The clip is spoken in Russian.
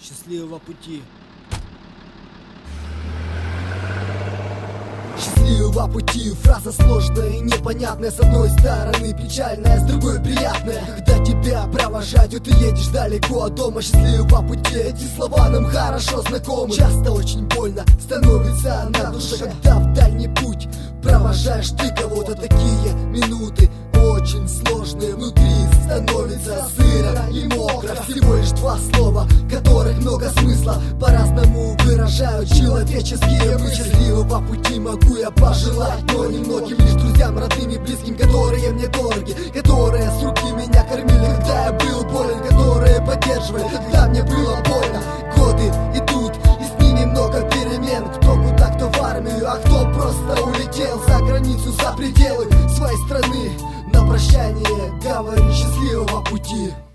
Счастливого пути. Счастливого пути, фраза сложная и непонятная. С одной стороны печальная, с другой приятная. Когда тебя провожают, и ты едешь далеко от дома. Счастливого пути, эти слова нам хорошо знакомы. Часто очень больно становится на душе, когда в дальний путь провожаешь ты кого-то. Такие минуты очень сложные, внутри становится сыро и мокро. Всего лишь два слова, которых много смысла, по-разному выражают человеческие мысли. Счастливого пути могу я пожелать, но немногим, лишь друзьям, родным и близким, которые мне дороги, которые с руки меня кормили, когда я был болен, которые поддерживали, когда мне было больно. Годы идут, и с ними много перемен. Кто куда, кто в армию, а кто просто улетел за границу, за пределы своей страны. На прощание говори счастливого пути.